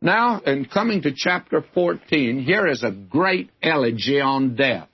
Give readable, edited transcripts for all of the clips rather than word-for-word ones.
Now, in coming to chapter 14, here is a great elegy on death.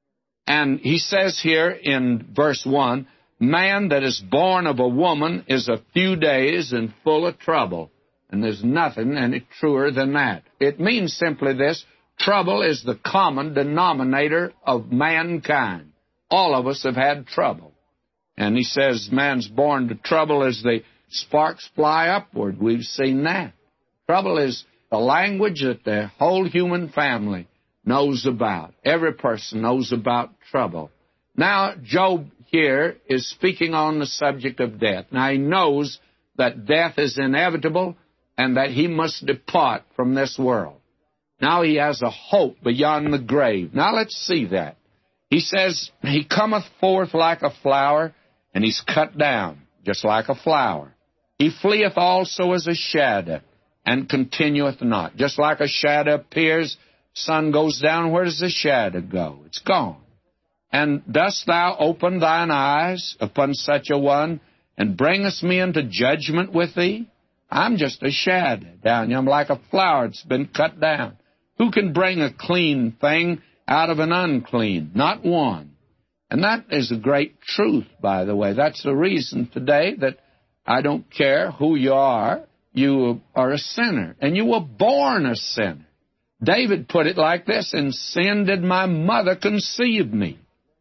And he says here in verse 1, man that is born of a woman is a few days and full of trouble. And there's nothing any truer than that. It means simply this: trouble is the common denominator of mankind. All of us have had trouble. And he says man's born to trouble as the sparks fly upward. We've seen that. Trouble is the language that the whole human family knows about. Every person knows about trouble. Now, Job here is speaking on the subject of death. Now, he knows that death is inevitable and that he must depart from this world. Now he has a hope beyond the grave. Now let's see that. He says, he cometh forth like a flower, and he's cut down, just like a flower. He fleeth also as a shadow, and continueth not. Just like a shadow appears, sun goes down, where does the shadow go? It's gone. And dost thou open thine eyes upon such a one, and bringest me into judgment with thee? I'm just a shadow down here. I'm like a flower that's been cut down. Who can bring a clean thing out of an unclean? Not one. And that is a great truth, by the way. That's the reason today that I don't care who you are a sinner. And you were born a sinner. David put it like this: in sin did my mother conceive me.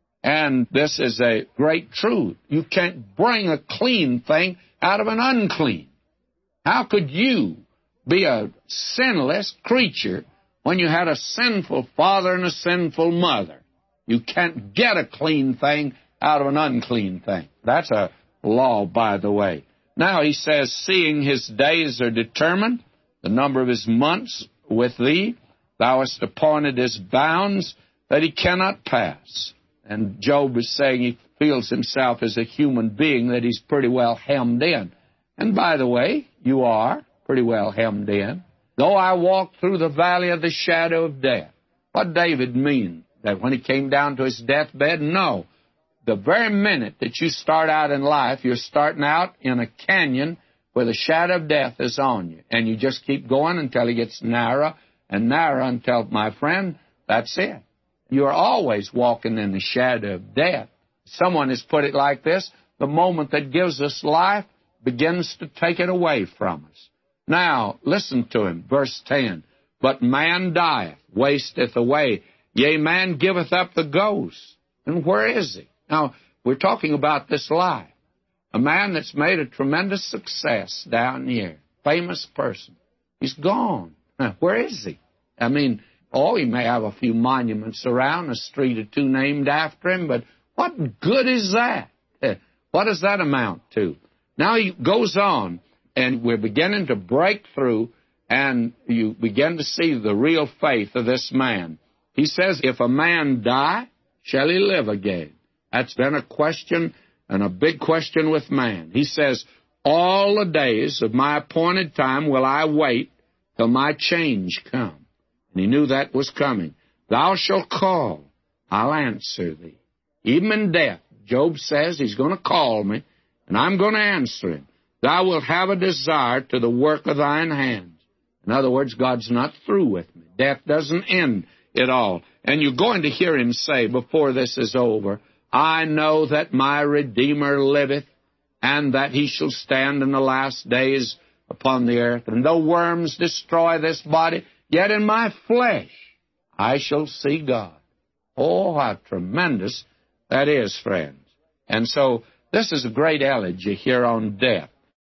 And this is a great truth. You can't bring a clean thing out of an unclean. How could you be a sinless creature when you had a sinful father and a sinful mother? You can't get a clean thing out of an unclean thing. That's a law, by the way. Now he says, seeing his days are determined, the number of his months with thee, thou hast appointed his bounds that he cannot pass. And Job is saying he feels himself as a human being, that he's pretty well hemmed in. And by the way, you are pretty well hemmed in. Though I walk through the valley of the shadow of death. What David mean? That when he came down to his deathbed? No. The very minute that you start out in life, you're starting out in a canyon where the shadow of death is on you. And you just keep going until it gets narrower and narrower until, my friend, that's it. You're always walking in the shadow of death. Someone has put it like this: the moment that gives us life begins to take it away from us. Now, listen to him, verse 10. But man dieth, wasteth away. Yea, man giveth up the ghost. And where is he? Now, we're talking about this life. A man that's made a tremendous success down here, famous person. He's gone. Where is he? I mean, he may have a few monuments around, a street or two named after him, but what good is that? What does that amount to? Now he goes on, and we're beginning to break through, and you begin to see the real faith of this man. He says, if a man die, shall he live again? That's been a question, and a big question with man. He says, all the days of my appointed time will I wait till my change come. And he knew that was coming. Thou shalt call, I'll answer thee. Even in death, Job says he's going to call me, and I'm going to answer him. Thou wilt have a desire to the work of thine hands. In other words, God's not through with me. Death doesn't end it all. And you're going to hear him say before this is over, I know that my Redeemer liveth, and that he shall stand in the last days upon the earth. And though worms destroy this body, yet in my flesh I shall see God. Oh, how tremendous that is, friends. And so this is a great elegy here on death.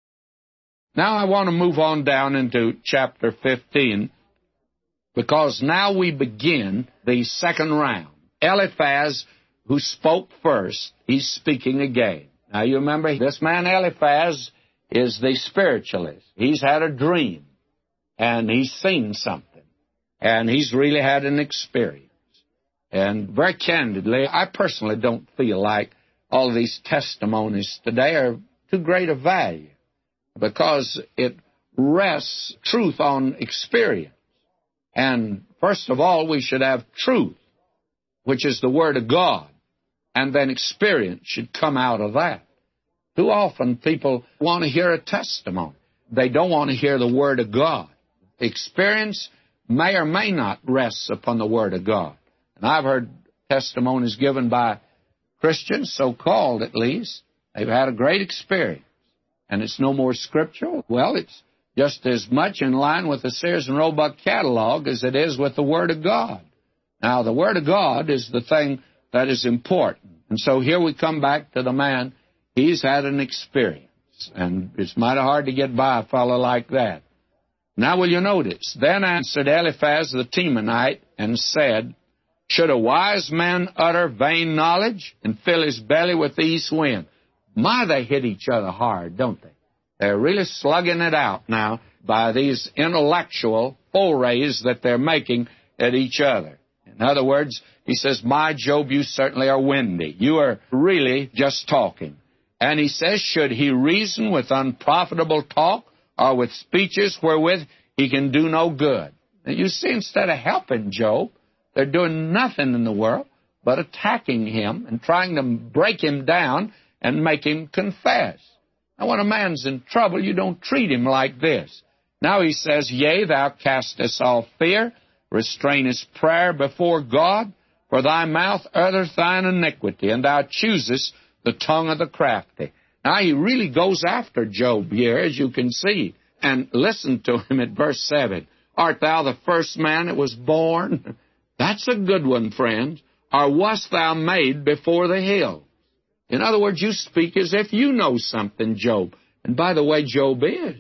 Now I want to move on down into chapter 15, because now we begin the second round. Eliphaz, who spoke first, he's speaking again. Now you remember, this man Eliphaz is the spiritualist. He's had a dream, and he's seen something, and he's really had an experience. And very candidly, I personally don't feel like all of these testimonies today are too great a value, because it rests truth on experience. And first of all, we should have truth, which is the Word of God, and then experience should come out of that. Too often people want to hear a testimony. They don't want to hear the Word of God. experience may or may not rest upon the Word of God. And I've heard testimonies given by Christians, so-called at least. They've had a great experience. And it's no more scriptural. Well, it's just as much in line with the Sears and Roebuck catalog as it is with the Word of God. Now, the Word of God is the thing that is important. And so here we come back to the man. He's had an experience. And it's mighty hard to get by a fellow like that. Now will you notice? Then answered Eliphaz the Temanite and said, should a wise man utter vain knowledge and fill his belly with east wind? My, they hit each other hard, don't they? They're really slugging it out now by these intellectual forays that they're making at each other. In other words, he says, my Job, you certainly are windy. You are really just talking. And he says, should he reason with unprofitable talk or with speeches wherewith he can do no good? Now, you see, instead of helping Job, they're doing nothing in the world but attacking him and trying to break him down and make him confess. Now, when a man's in trouble, you don't treat him like this. Now he says, yea, thou castest off fear, restrainest prayer before God, for thy mouth uttereth thine iniquity, and thou choosest the tongue of the crafty. Now he really goes after Job here, as you can see. And listen to him at verse 7. Art thou the first man that was born? That's a good one, friends. Or wast thou made before the hills? In other words, you speak as if you know something, Job. And by the way, Job is.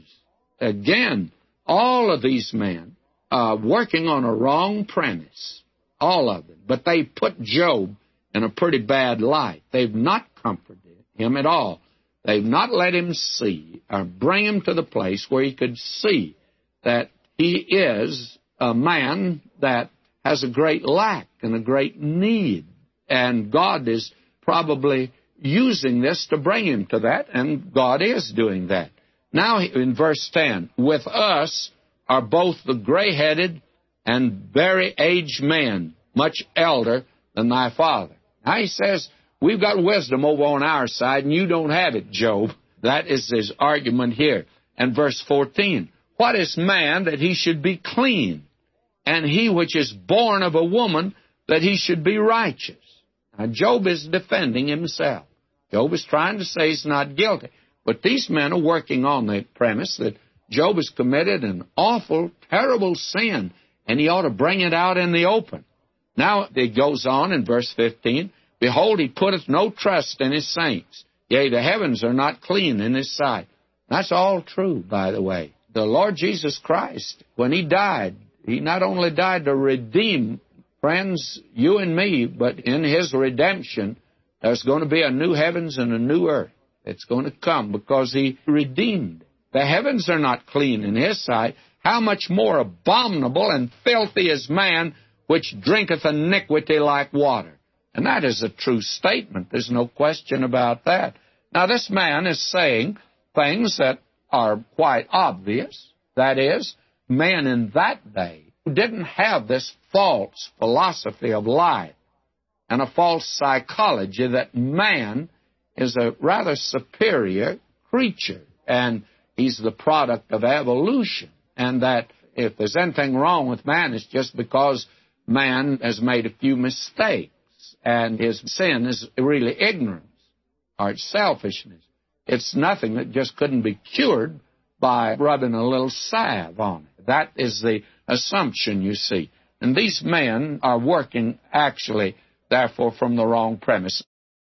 Again, all of these men are working on a wrong premise. All of them. But they put Job in a pretty bad light. They've not comforted him at all. They've not let him see or bring him to the place where he could see that he is a man that has a great lack and a great need. And God is probably using this to bring him to that, and God is doing that. Now in verse 10, with us are both the gray-headed and very aged men, much elder than thy father. Now he says, we've got wisdom over on our side, and you don't have it, Job. That is his argument here. And verse 14, what is man that he should be clean, and he which is born of a woman that he should be righteous? Now Job is defending himself. Job is trying to say he's not guilty. But these men are working on the premise that Job has committed an awful, terrible sin, and he ought to bring it out in the open. Now it goes on in verse 15, behold, he putteth no trust in his saints. Yea, the heavens are not clean in his sight. That's all true, by the way. The Lord Jesus Christ, when he died, he not only died to redeem, friends, you and me, but in his redemption, there's going to be a new heavens and a new earth. It's going to come because he redeemed. The heavens are not clean in his sight. How much more abominable and filthy is man which drinketh iniquity like water? And that is a true statement. There's no question about that. Now, this man is saying things that are quite obvious. That is, men in that day didn't have this false philosophy of life and a false psychology that man is a rather superior creature, and he's the product of evolution, and that if there's anything wrong with man, it's just because man has made a few mistakes, and his sin is really ignorance or it's selfishness. It's nothing that just couldn't be cured by rubbing a little salve on it. That is the assumption, you see. And these men are working, actually, therefore, from the wrong premise.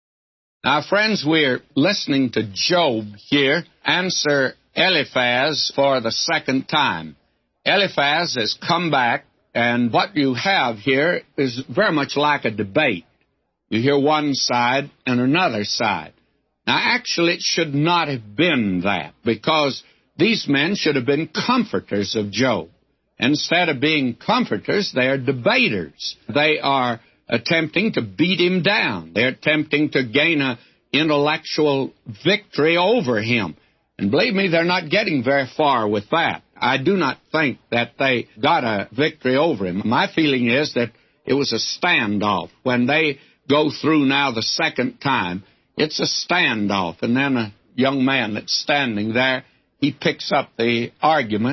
Now, friends, we're listening to Job here answer Eliphaz for the second time. Eliphaz has come back, and what you have here is very much like a debate. You hear one side and another side. Now, actually, it should not have been that, because these men should have been comforters of Job. Instead of being comforters, they are debaters. They are attempting to beat him down. They're attempting to gain an intellectual victory over him. And believe me, they're not getting very far with that. I do not think that they got a victory over him. My feeling is that it was a standoff. When they go through now the second time, it's a standoff. And then a young man that's standing there, he picks up the argument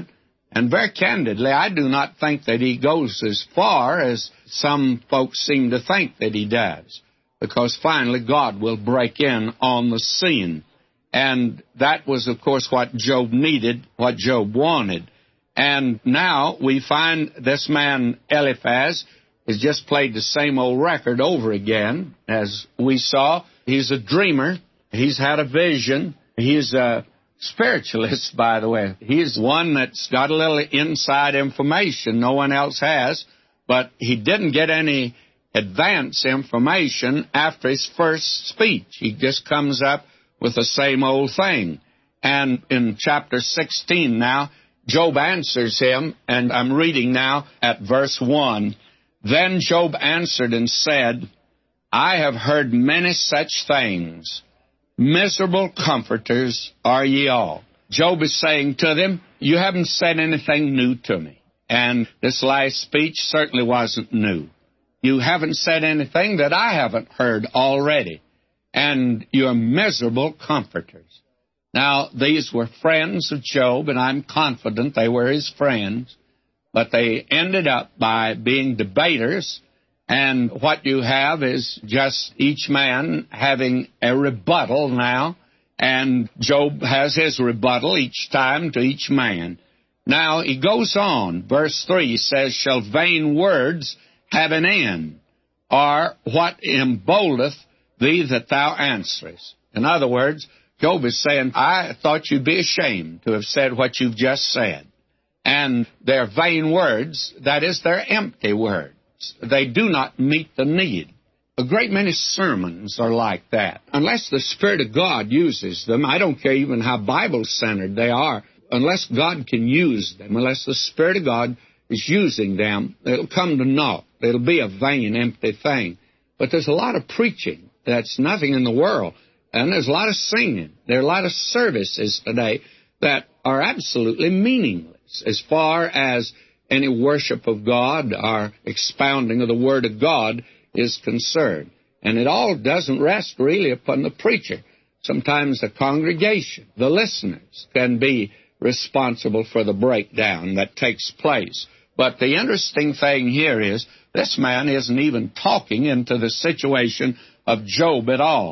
And very candidly, I do not think that he goes as far as some folks seem to think that he does, because finally God will break in on the scene. And that was, of course, what Job needed, what Job wanted. And now we find this man Eliphaz has just played the same old record over again. As we saw, he's a dreamer. He's had a vision. He's a spiritualist, by the way. He's one that's got a little inside information no one else has, but he didn't get any advance information after his first speech. He just comes up with the same old thing. And in chapter 16 now, Job answers him, and I'm reading now at verse 1. Then Job answered and said, I have heard many such things. Miserable comforters are ye all. Job is saying to them, you haven't said anything new to me. And this last speech certainly wasn't new. You haven't said anything that I haven't heard already. And you're miserable comforters. Now, these were friends of Job, and I'm confident they were his friends, but they ended up by being debaters, and what you have is just each man having a rebuttal now, and Job has his rebuttal each time to each man. Now, he goes on. Verse 3 says, shall vain words have an end, or what emboldeth thee that thou answerest? In other words, Job is saying, I thought you'd be ashamed to have said what you've just said. And their vain words, that is, they're empty words. They do not meet the need. A great many sermons are like that. Unless the Spirit of God uses them, I don't care even how Bible-centered they are, unless God can use them, unless the Spirit of God is using them, it'll come to naught. It'll be a vain, empty thing. But there's a lot of preaching that's nothing in the world. And there's a lot of singing. There are a lot of services today that are absolutely meaningless as far as any worship of God or expounding of the Word of God is concerned. And it all doesn't rest really upon the preacher. Sometimes the congregation, the listeners, can be responsible for the breakdown that takes place. But the interesting thing here is this man isn't even talking into the situation of Job at all.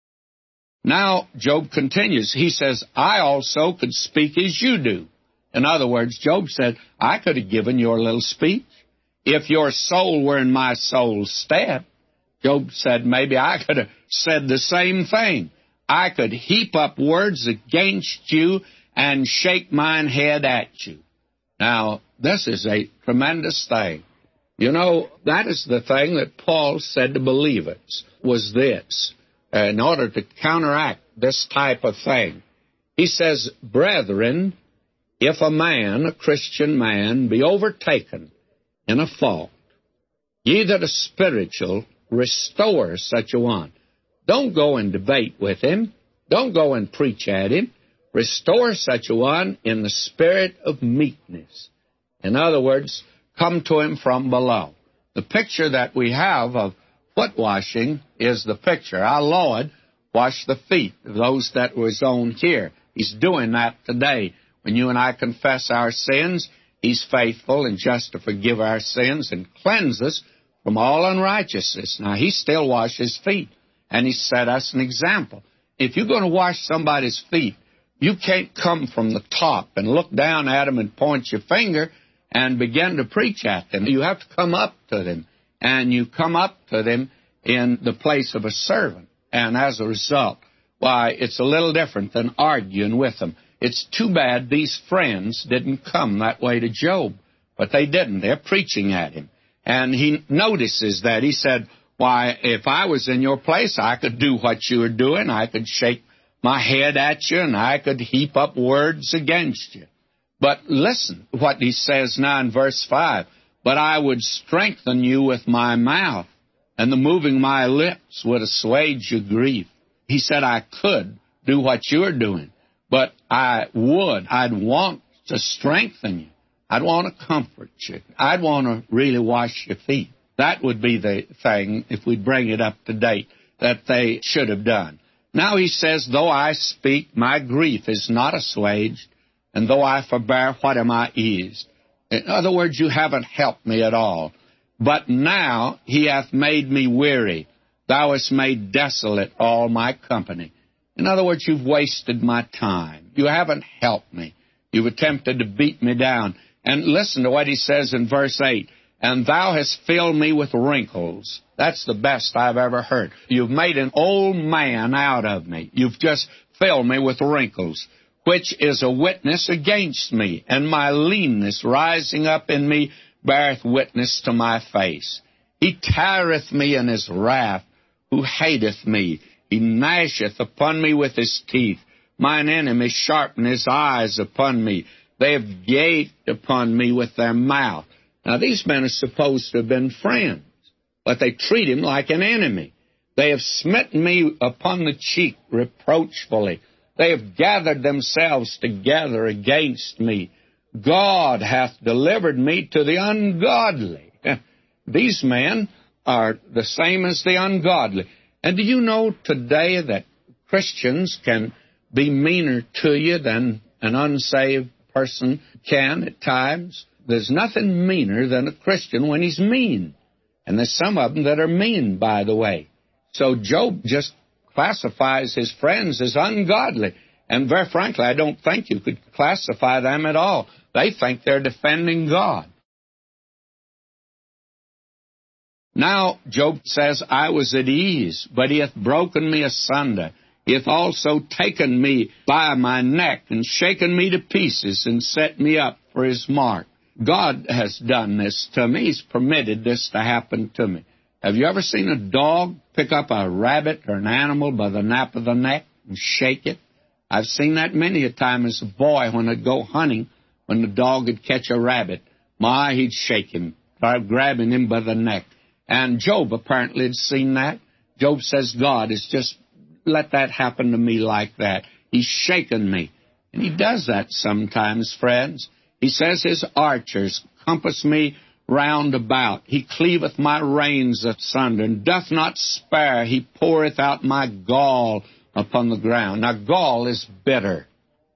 Now, Job continues. He says, I also could speak as you do. In other words, Job said, I could have given your little speech. If your soul were in my soul's stead, Job said, maybe I could have said the same thing. I could heap up words against you and shake mine head at you. Now, this is a tremendous thing. You know, that is the thing that Paul said to believers, was this. In order to counteract this type of thing, he says, brethren, if a man, a Christian man, be overtaken in a fault, ye that are spiritual, restore such a one. Don't go and debate with him. Don't go and preach at him. Restore such a one in the spirit of meekness. In other words, come to him from below. The picture that we have of foot washing is the picture. Our Lord washed the feet of those that was on here. He's doing that today. When you and I confess our sins, He's faithful and just to forgive our sins and cleanse us from all unrighteousness. Now, He still washes feet, and He set us an example. If you're going to wash somebody's feet, you can't come from the top and look down at them and point your finger and begin to preach at them. You have to come up to them, and you come up to them in the place of a servant. And as a result, why, it's a little different than arguing with them. It's too bad these friends didn't come that way to Job, but they didn't. They're preaching at him. And he notices that. He said, why, if I was in your place, I could do what you were doing. I could shake my head at you, and I could heap up words against you. But listen what he says now in verse 5. But I would strengthen you with my mouth, and the moving my lips would assuage your grief. He said I could do what you're doing, but I'd want to strengthen you. I'd want to comfort you. I'd want to really wash your feet. That would be the thing, if we bring it up to date, that they should have done. Now he says, though I speak, my grief is not assuaged, And though I forbear, what am I eased? In other words, you haven't helped me at all. But now he hath made me weary. Thou hast made desolate all my company. In other words, you've wasted my time. You haven't helped me. You've attempted to beat me down. And listen to what he says in verse 8. And thou hast filled me with wrinkles. That's the best I've ever heard. You've made an old man out of me. You've just filled me with wrinkles, which is a witness against me. And my leanness rising up in me beareth witness to my face. He tireth me in his wrath, who hateth me. He gnasheth upon me with his teeth. Mine enemies sharpen his eyes upon me. They have gaped upon me with their mouth. Now, these men are supposed to have been friends, but they treat him like an enemy. They have smitten me upon the cheek reproachfully. They have gathered themselves together against me. God hath delivered me to the ungodly. These men are the same as the ungodly. And do you know today that Christians can be meaner to you than an unsaved person can at times? There's nothing meaner than a Christian when he's mean. And there's some of them that are mean, by the way. So Job just classifies his friends as ungodly. And very frankly, I don't think you could classify them at all. They think they're defending God. Now, Job says, I was at ease, but he hath broken me asunder. He hath also taken me by my neck and shaken me to pieces and set me up for his mark. God has done this to me. He's permitted this to happen to me. Have you ever seen a dog pick up a rabbit or an animal by the nape of the neck and shake it? I've seen that many a time as a boy when I'd go hunting. When the dog would catch a rabbit, he'd shake him, start grabbing him by the neck. And Job apparently had seen that. Job says, God has just let that happen to me like that. He's shaken me. And he does that sometimes, friends. He says his archers compass me round about. He cleaveth my reins asunder, and doth not spare. He poureth out my gall upon the ground. Now, gall is bitter.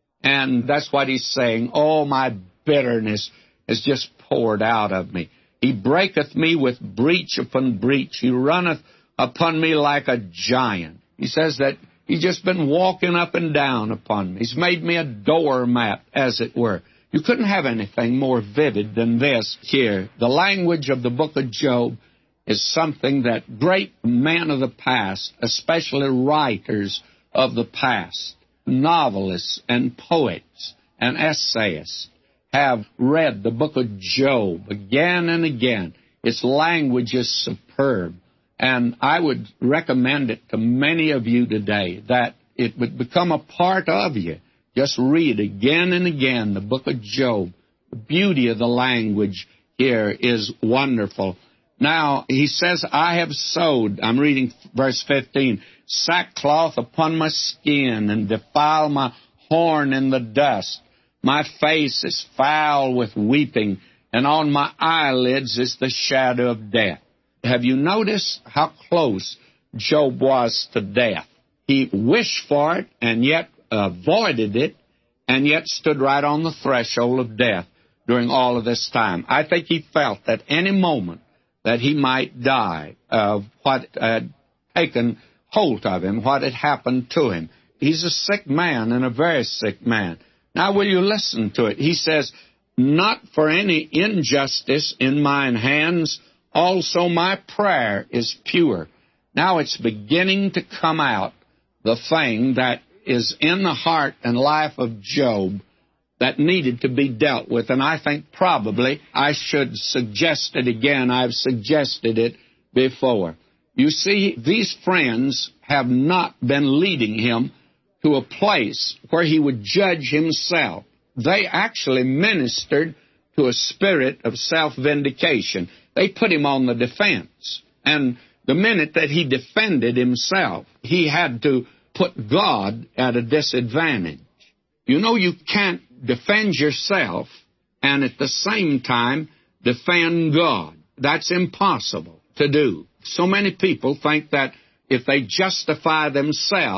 And that's what he's saying. Oh, my bitterness is just poured out of me. He breaketh me with breach upon breach. He runneth upon me like a giant. He says that he's just been walking up and down upon me. He's made me a doormat, as it were. You couldn't have anything more vivid than this here. The language of the book of Job is something that great men of the past, especially writers of the past, novelists and poets and essayists, have read the book of Job again and again. Its language is superb. And I would recommend it to many of you today, that it would become a part of you. Just read again and again the book of Job. The beauty of the language here is wonderful. Now, he says, I have sewed, I'm reading verse 15, sackcloth upon my skin and defile my horn in the dust. My face is foul with weeping, and on my eyelids is the shadow of death. Have you noticed how close Job was to death? He wished for it, and yet avoided it, and yet stood right on the threshold of death during all of this time. I think he felt that any moment that he might die of what had taken hold of him, what had happened to him. He's a sick man, and a very sick man. Now, will you listen to it? He says, not for any injustice in mine hands, also my prayer is pure. Now it's beginning to come out, the thing that is in the heart and life of Job that needed to be dealt with. And I think probably I should suggest it again. I've suggested it before. You see, these friends have not been leading him to a place where he would judge himself. They actually ministered to a spirit of self-vindication. They put him on the defense. And the minute that he defended himself, he had to put God at a disadvantage. You know, you can't defend yourself and at the same time defend God. That's impossible to do. So many people think that if they justify themselves,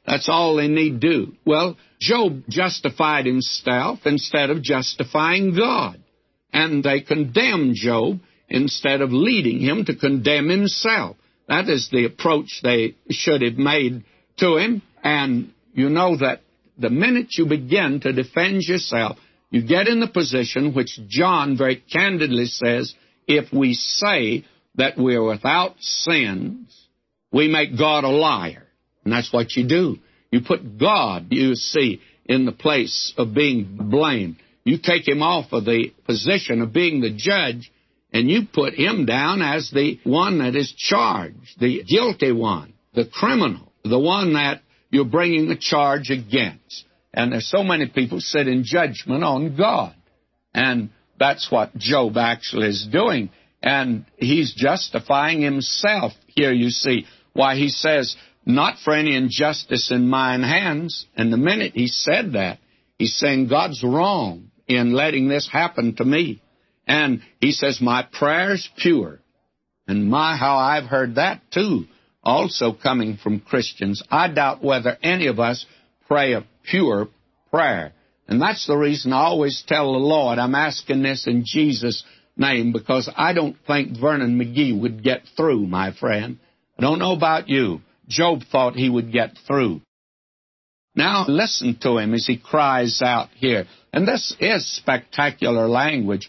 That's all they need do. Well, Job justified himself instead of justifying God. And they condemned Job instead of leading him to condemn himself. That is the approach they should have made to him. And you know that the minute you begin to defend yourself, you get in the position which John very candidly says, if we say that we're without sins, we make God a liar. And that's what you do. You put God, you see, in the place of being blamed. You take him off of the position of being the judge, and you put him down as the one that is charged, the guilty one, the criminal, the one that you're bringing the charge against. And there's so many people sit in judgment on God. And that's what Job actually is doing. And he's justifying himself here, you see, why he says, not for any injustice in mine hands. And the minute he said that, he's saying God's wrong in letting this happen to me. And he says, my prayer's pure. And my, how I've heard that too, also coming from Christians. I doubt whether any of us pray a pure prayer. And that's the reason I always tell the Lord, I'm asking this in Jesus' name, because I don't think Vernon McGee would get through, my friend. I don't know about you. Job thought he would get through. Now listen to him as he cries out here. And this is spectacular language.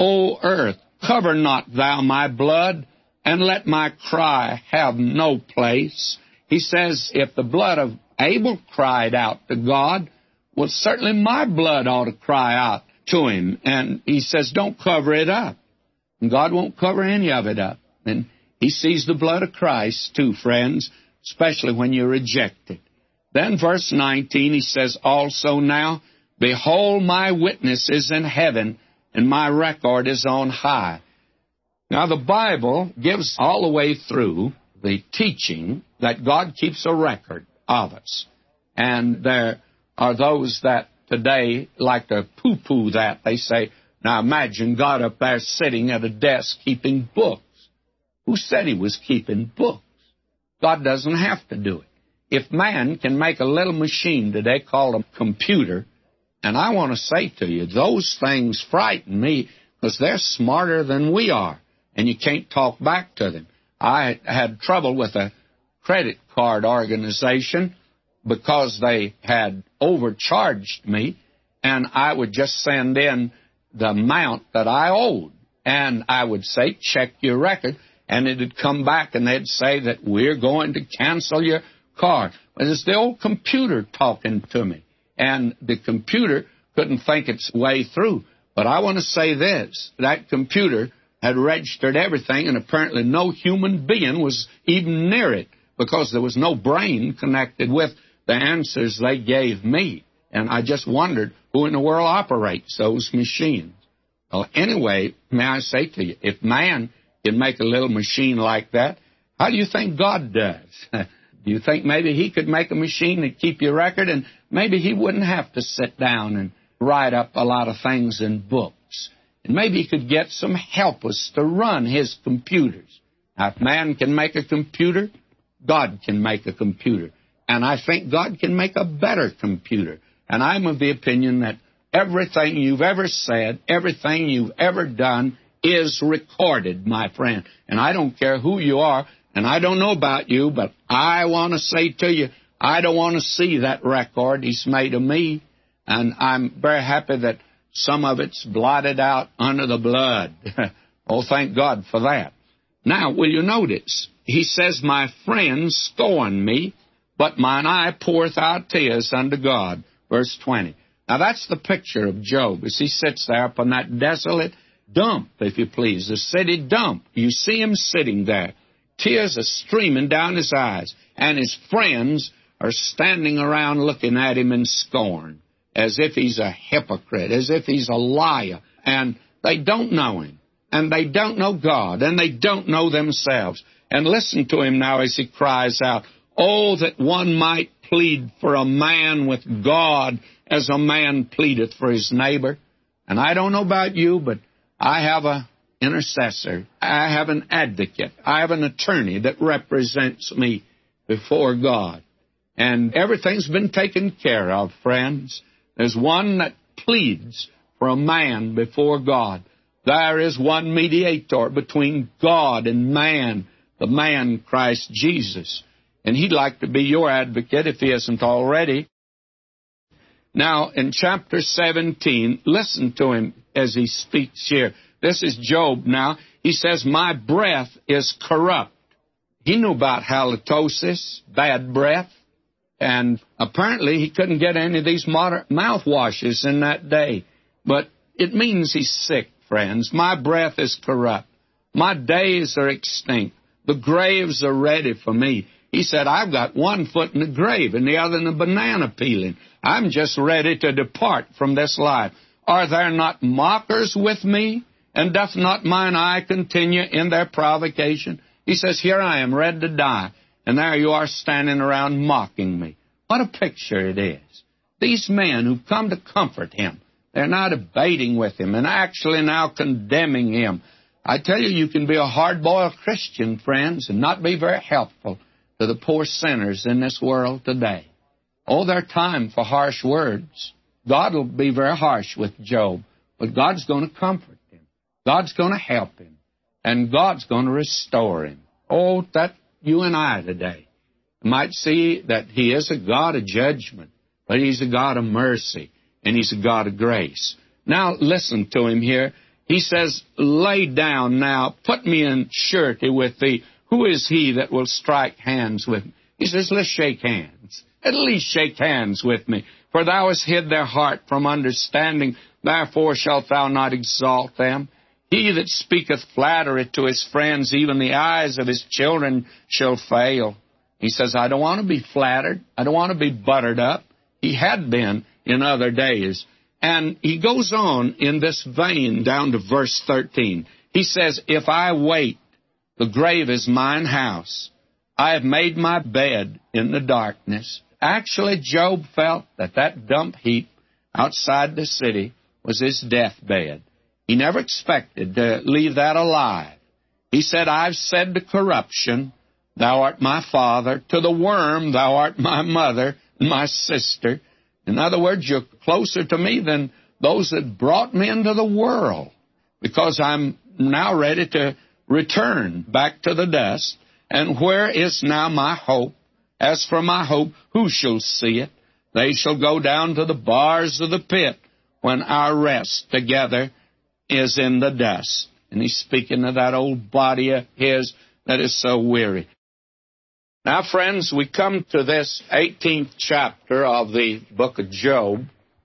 O earth, cover not thou my blood, and let my cry have no place. He says, if the blood of Abel cried out to God, well, certainly my blood ought to cry out to him. And he says, don't cover it up. And God won't cover any of it up. And he sees the blood of Christ too, friends, especially when you reject it. Then verse 19, he says, also now, behold, my witness is in heaven, and my record is on high. Now, the Bible gives all the way through the teaching that God keeps a record of us. And there are those that today like to poo-poo that. They say, now imagine God up there sitting at a desk keeping books. Who said he was keeping books? God doesn't have to do it. If man can make a little machine today called a computer, and I want to say to you, those things frighten me because they're smarter than we are, and you can't talk back to them. I had trouble with a credit card organization because they had overcharged me, and I would just send in the amount that I owed. And I would say, check your record, and it would come back, and they'd say that we're going to cancel your card. But it's the old computer talking to me, and the computer couldn't think its way through. But I want to say this, that computer had registered everything, and apparently no human being was even near it because there was no brain connected with the answers they gave me. And I just wondered who in the world operates those machines. Well, anyway, may I say to you, if man can make a little machine like that, how do you think God does? Do you think maybe he could make a machine that keep your record, and maybe he wouldn't have to sit down and write up a lot of things in books? And maybe he could get some helpers to run his computers. Now, if man can make a computer, God can make a computer. And I think God can make a better computer. And I'm of the opinion that everything you've ever said, everything you've ever done is recorded, my friend. And I don't care who you are, and I don't know about you, but I want to say to you, I don't want to see that record he's made of me. And I'm very happy that some of it's blotted out under the blood. Oh, thank God for that. Now, will you notice? He says, my friends scorn me, but mine eye poureth out tears unto God. Verse 20. Now, that's the picture of Job as he sits there upon that desolate dump, if you please, the city dump. You see him sitting there. Tears are streaming down his eyes, and his friends are standing around looking at him in scorn, as if he's a hypocrite, as if he's a liar. And they don't know him, and they don't know God, and they don't know themselves. And listen to him now as he cries out, oh, that one might plead for a man with God as a man pleadeth for his neighbor. And I don't know about you, but I have an intercessor. I have an advocate. I have an attorney that represents me before God. And everything's been taken care of, friends. There's one that pleads for a man before God. There is one mediator between God and man, the man Christ Jesus. And He'd like to be your advocate if He isn't already. Now, in chapter 17, listen to him as he speaks here. This is Job now. He says, my breath is corrupt. He knew about halitosis, bad breath, and apparently he couldn't get any of these mouthwashes in that day. But it means he's sick, friends. My breath is corrupt. My days are extinct. The graves are ready for me. He said, I've got one foot in the grave and the other in the banana peeling. I'm just ready to depart from this life. Are there not mockers with me? And doth not mine eye continue in their provocation? He says, here I am, ready to die. And there you are standing around mocking me. What a picture it is. These men who've come to comfort him, they're now debating with him and actually now condemning him. I tell you, you can be a hard-boiled Christian, friends, and not be very helpful to the poor sinners in this world today. Oh, there's time for harsh words. God will be very harsh with Job, but God's going to comfort him. God's going to help him, and God's going to restore him. Oh, that you and I today might see that He is a God of judgment, but He's a God of mercy, and He's a God of grace. Now, listen to him here. He says, lay down now, put me in surety with thee. Who is he that will strike hands with me? He says, let's shake hands. At least shake hands with me. For thou hast hid their heart from understanding, therefore shalt thou not exalt them. He that speaketh flattery to his friends, even the eyes of his children shall fail. He says, I don't want to be flattered. I don't want to be buttered up. He had been in other days. And he goes on in this vein down to verse 13. He says, if I wait, the grave is mine house. I have made my bed in the darkness. Actually, Job felt that that dump heap outside the city was his deathbed. He never expected to leave that alive. He said, I've said to corruption, thou art my father. To the worm, thou art my mother and my sister. In other words, you're closer to me than those that brought me into the world, because I'm now ready to return back to the dust. And where is now my hope? As for my hope, who shall see it? They shall go down to the bars of the pit when our rest together is in the dust. And he's speaking of that old body of his that is so weary. Now, friends, we come to this 18th chapter of the book of Job,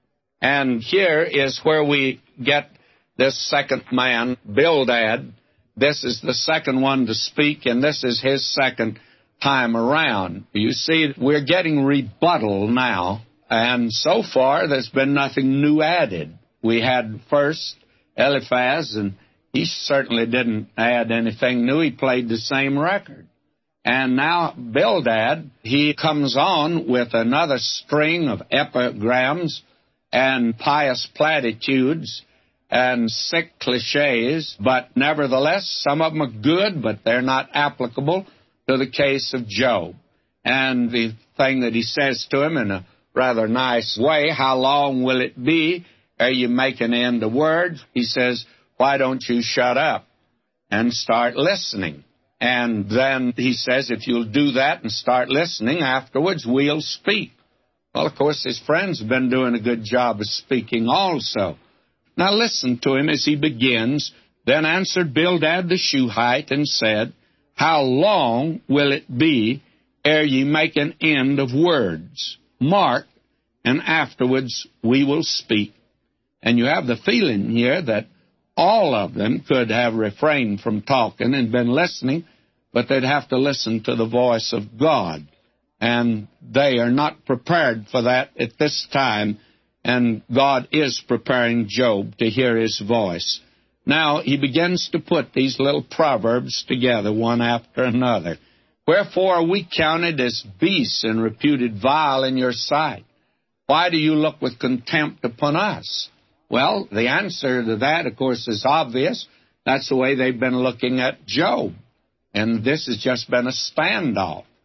and here is where we get this second man, Bildad. This is the second one to speak, and this is his second time around. You see, we're getting rebuttal now, and so far there's been nothing new added. We had first Eliphaz, and he certainly didn't add anything new. He played the same record. And now Bildad, he comes on with another string of epigrams and pious platitudes and sick cliches, but nevertheless, some of them are good, but they're not applicable to the case of Job. And the thing that he says to him in a rather nice way, how long will it be ere you make an end of words? He says, why don't you shut up and start listening? And then he says, if you'll do that and start listening, afterwards we'll speak. Well, of course, his friends have been doing a good job of speaking also. Now listen to him as he begins. Then answered Bildad the Shuhite and said, how long will it be ere ye make an end of words? Mark, and afterwards we will speak. And you have the feeling here that all of them could have refrained from talking and been listening, but they'd have to listen to the voice of God. And they are not prepared for that at this time, and God is preparing Job to hear his voice. Now he begins to put these little proverbs together, one after another. Wherefore are we counted as beasts and reputed vile in your sight? Why do you look with contempt upon us? Well, the answer to that, of course, is obvious. That's the way they've been looking at Job. And this has just been a standoff.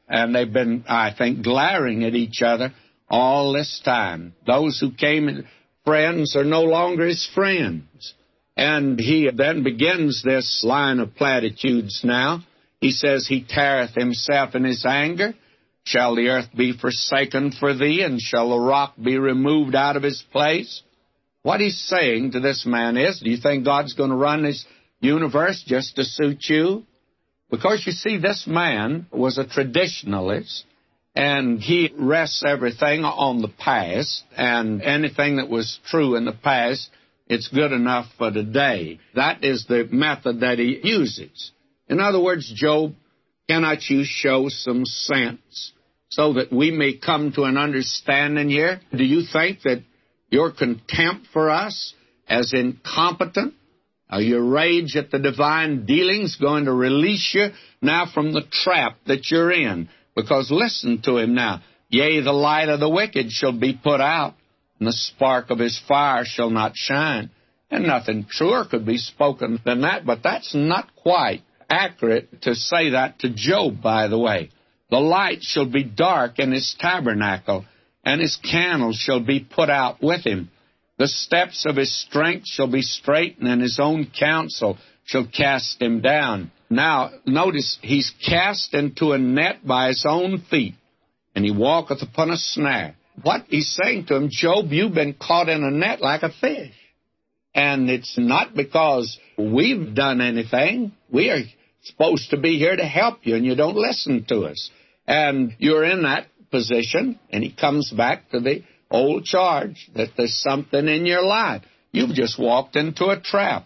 And they've been, I think, glaring at each other all this time. Those who came friends are no longer his friends. And he then begins this line of platitudes now. He says, he teareth himself in his anger. Shall the earth be forsaken for thee, and shall the rock be removed out of his place? What he's saying to this man is, do you think God's going to run this universe just to suit you? Because, you see, this man was a traditionalist, and he rests everything on the past, and anything that was true in the past, it's good enough for today. That is the method that he uses. In other words, Job, cannot you show some sense so that we may come to an understanding here? Do you think that your contempt for us as incompetent, your rage at the divine dealings, going to release you now from the trap that you're in? Because listen to him now. Yea, the light of the wicked shall be put out, and the spark of his fire shall not shine. And nothing truer could be spoken than that, but that's not quite accurate to say that to Job, by the way. The light shall be dark in his tabernacle, and his candles shall be put out with him. The steps of his strength shall be straitened, and his own counsel shall cast him down. Now, notice, he's cast into a net by his own feet, and he walketh upon a snare. What he's saying to him, Job, you've been caught in a net like a fish. And it's not because we've done anything. We are supposed to be here to help you, and you don't listen to us. And you're in that position, and he comes back to the old charge that there's something in your life. You've just walked into a trap.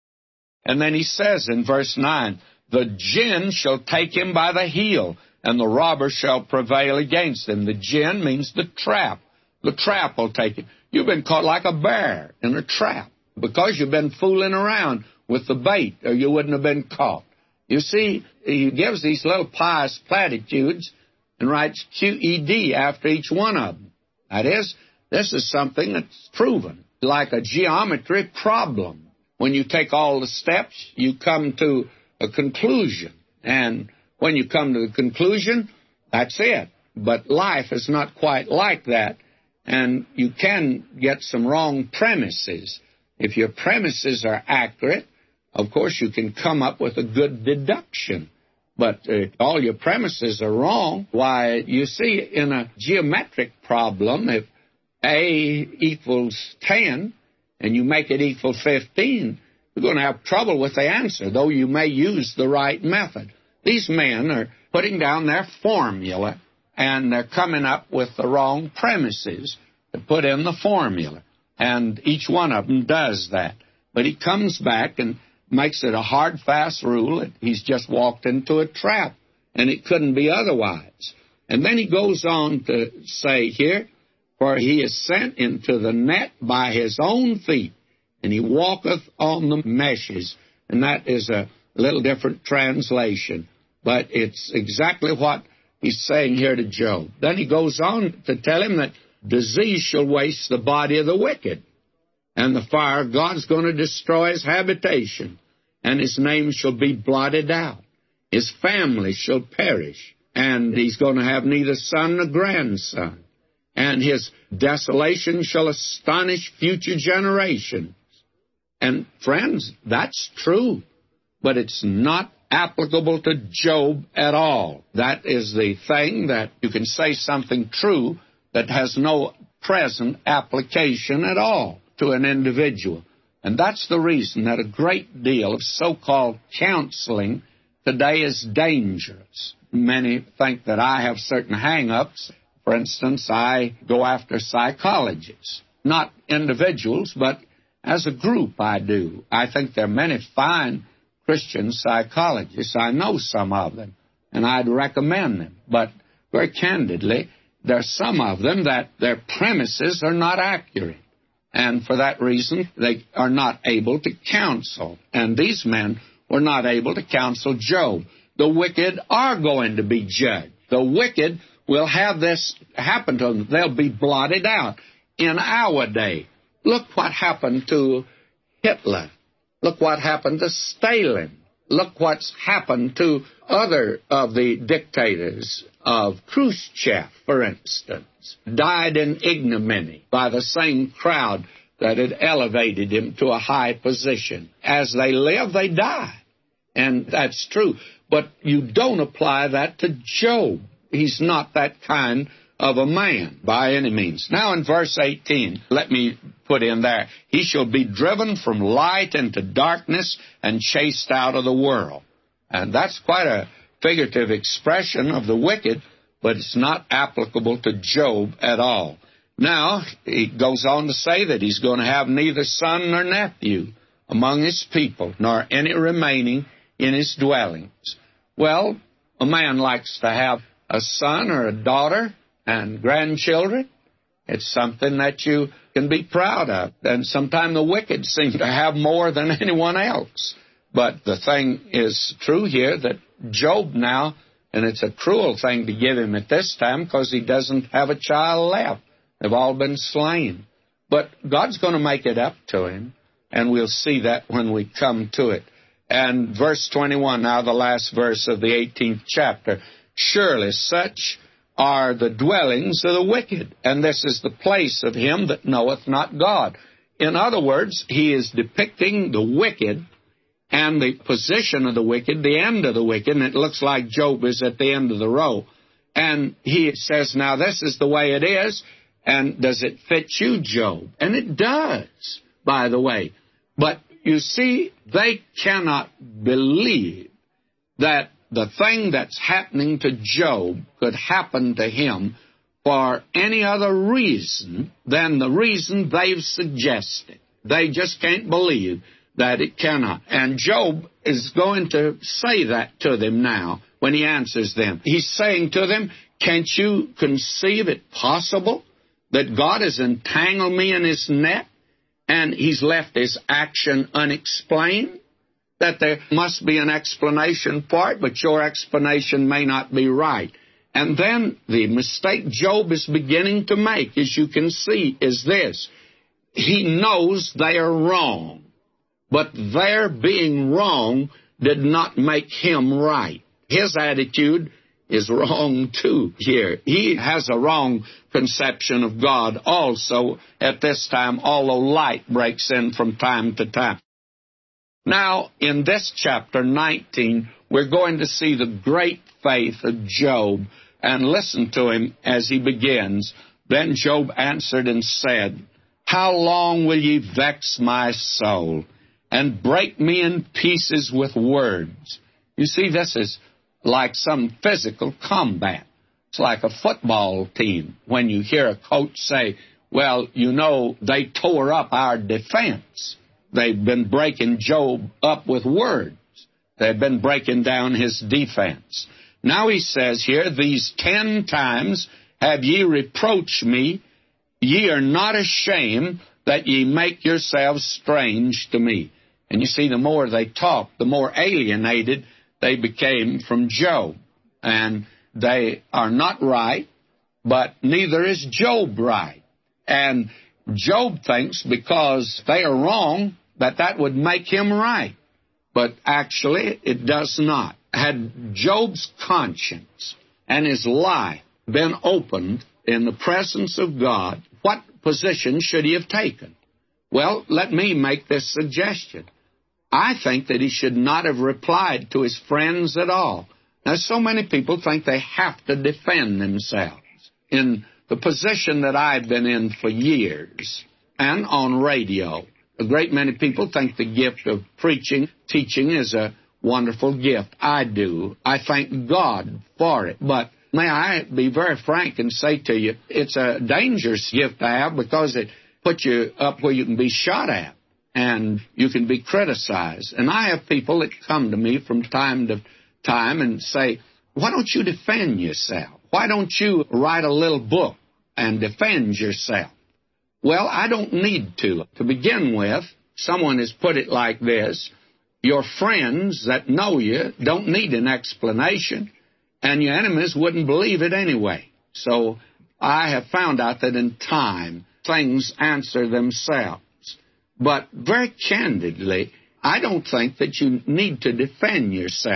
And then he says in verse 9, the gin shall take him by the heel, and the robber shall prevail against him. The gin means the trap. The trap will take him. You've been caught like a bear in a trap because you've been fooling around with the bait, or you wouldn't have been caught. You see, he gives these little pious platitudes and writes QED after each one of them. That is, this is something that's proven, like a geometry problem. When you take all the steps, you come to a conclusion. And when you come to the conclusion, that's it. But life is not quite like that. And you can get some wrong premises. If your premises are accurate, of course, you can come up with a good deduction. But if all your premises are wrong, why, you see, in a geometric problem, if A equals 10 and you make it equal 15, you're going to have trouble with the answer, though you may use the right method. These men are putting down their formula, and they're coming up with the wrong premises to put in the formula. And each one of them does that. But he comes back and makes it a hard, fast rule that he's just walked into a trap, and it couldn't be otherwise. And then he goes on to say here, for he is sent into the net by his own feet, and he walketh on the meshes. And that is a little different translation, but it's exactly what he's saying here to Job. Then he goes on to tell him that disease shall waste the body of the wicked, and the fire of God's going to destroy his habitation, and his name shall be blotted out. His family shall perish, and he's going to have neither son nor grandson. And his desolation shall astonish future generations. And friends, that's true, but it's not applicable to Job at all. That is the thing that you can say something true that has no present application at all to an individual. And that's the reason that a great deal of so-called counseling today is dangerous. Many think that I have certain hang-ups. For instance, I go after psychologists, not individuals, but as a group I do. I think there are many fine Christian psychologists. I know some of them, and I'd recommend them. But very candidly, there are some of them that their premises are not accurate. And for that reason, they are not able to counsel. And these men were not able to counsel Job. The wicked are going to be judged. The wicked will have this happen to them. They'll be blotted out in our day. Look what happened to Hitler. Look what happened to Stalin. Look what's happened to other of the dictators of Khrushchev, for instance, died in ignominy by the same crowd that had elevated him to a high position. As they live, they die. And that's true. But you don't apply that to Job. He's not that kind of a man by any means. Now in verse 18, let me put in there, he shall be driven from light into darkness and chased out of the world. And that's quite a figurative expression of the wicked, but it's not applicable to Job at all. Now, he goes on to say that he's going to have neither son nor nephew among his people, nor any remaining in his dwellings. Well, a man likes to have a son or a daughter and grandchildren. It's something that you can be proud of. And sometimes the wicked seem to have more than anyone else. But the thing is true here that Job now, and it's a cruel thing to give him at this time because he doesn't have a child left. They've all been slain. But God's going to make it up to him, and we'll see that when we come to it. And verse 21, now the last verse of the 18th chapter, surely such are the dwellings of the wicked, and this is the place of him that knoweth not God. In other words, he is depicting the wicked and the position of the wicked, the end of the wicked, and it looks like Job is at the end of the row. And he says, now this is the way it is, and does it fit you, Job? And it does, by the way. But you see, they cannot believe that the thing that's happening to Job could happen to him for any other reason than the reason they've suggested. They just can't believe that it cannot. And Job is going to say that to them now when he answers them. He's saying to them, can't you conceive it possible that God has entangled me in his net and he's left his action unexplained? That there must be an explanation for it, but your explanation may not be right. And then the mistake Job is beginning to make, as you can see, is this. He knows they are wrong, but their being wrong did not make him right. His attitude is wrong too here. He has a wrong conception of God also at this time, although light breaks in from time to time. Now, in this chapter 19, we're going to see the great faith of Job, and listen to him as he begins. Then Job answered and said, how long will ye vex my soul, and break me in pieces with words? You see, this is like some physical combat. It's like a football team when you hear a coach say, well, you know, they tore up our defense. They've been breaking Job up with words. They've been breaking down his defense. Now he says here, these 10 times have ye reproached me. Ye are not ashamed that ye make yourselves strange to me. And you see, the more they talked, the more alienated they became from Job. And they are not right, but neither is Job right. And Job thinks because they are wrong, that would make him right. But actually, it does not. Had Job's conscience and his life been opened in the presence of God, what position should he have taken? Well, let me make this suggestion. I think that he should not have replied to his friends at all. Now, so many people think they have to defend themselves. In the position that I've been in for years, and on radio, a great many people think the gift of preaching, teaching is a wonderful gift. I do. I thank God for it. But may I be very frank and say to you, it's a dangerous gift to have because it puts you up where you can be shot at and you can be criticized. And I have people that come to me from time to time and say, why don't you defend yourself? Why don't you write a little book and defend yourself? Well, I don't need to. To begin with, someone has put it like this. Your friends that know you don't need an explanation, and your enemies wouldn't believe it anyway. So I have found out that in time, things answer themselves. But very candidly, I don't think that you need to defend yourself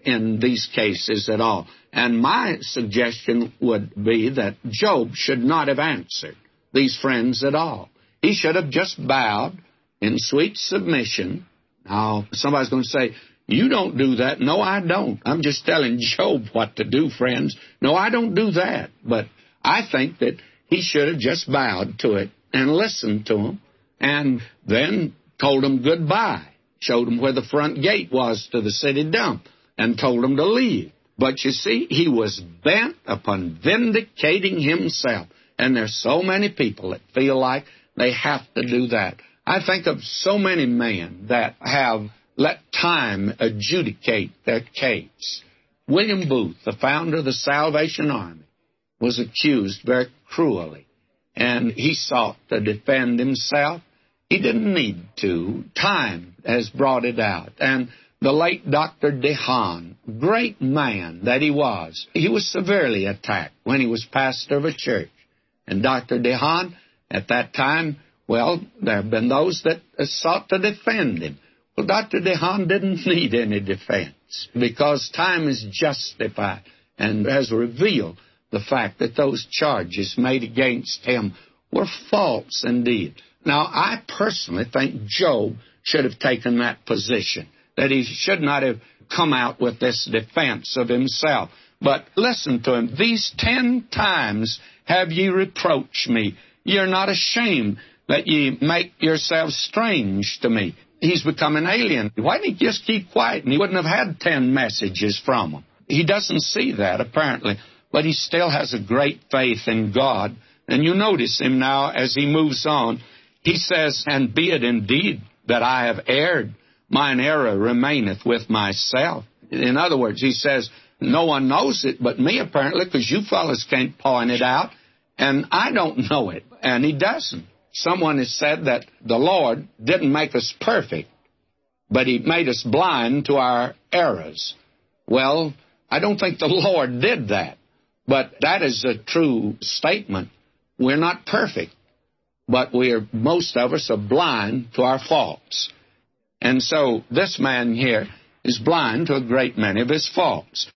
in these cases at all. And my suggestion would be that Job should not have answered these friends at all. He should have just bowed in sweet submission. Now, somebody's going to say, you don't do that. No, I don't. I'm just telling Job what to do, friends. No, I don't do that. But I think that he should have just bowed to it and listened to them and then told them goodbye, showed them where the front gate was to the city dump, and told them to leave. But you see, he was bent upon vindicating himself. And there's so many people that feel like they have to do that. I think of so many men that have let time adjudicate their case. William Booth, the founder of the Salvation Army, was accused very cruelly, and he sought to defend himself. He didn't need to. Time has brought it out. And the late Dr. DeHaan, great man that he was severely attacked when he was pastor of a church. And Dr. DeHaan, at that time, well, there have been those that sought to defend him. Well, Dr. DeHaan didn't need any defense because time is justified and has revealed the fact that those charges made against him were false indeed. Now, I personally think Job should have taken that position, that he should not have come out with this defense of himself. But listen to him. These 10 times have ye reproached me. You're not ashamed that ye make yourselves strange to me. He's become an alien. Why didn't he just keep quiet and he wouldn't have had 10 messages from him? He doesn't see that, apparently, but he still has a great faith in God. And you notice him now as he moves on. He says, and be it indeed that I have erred, mine error remaineth with myself. In other words, he says, no one knows it but me, apparently, because you fellas can't point it out, and I don't know it, and he doesn't. Someone has said that the Lord didn't make us perfect, but he made us blind to our errors. Well, I don't think the Lord did that, but that is a true statement. We're not perfect, but most of us are blind to our faults. And so this man here is blind to a great many of his faults.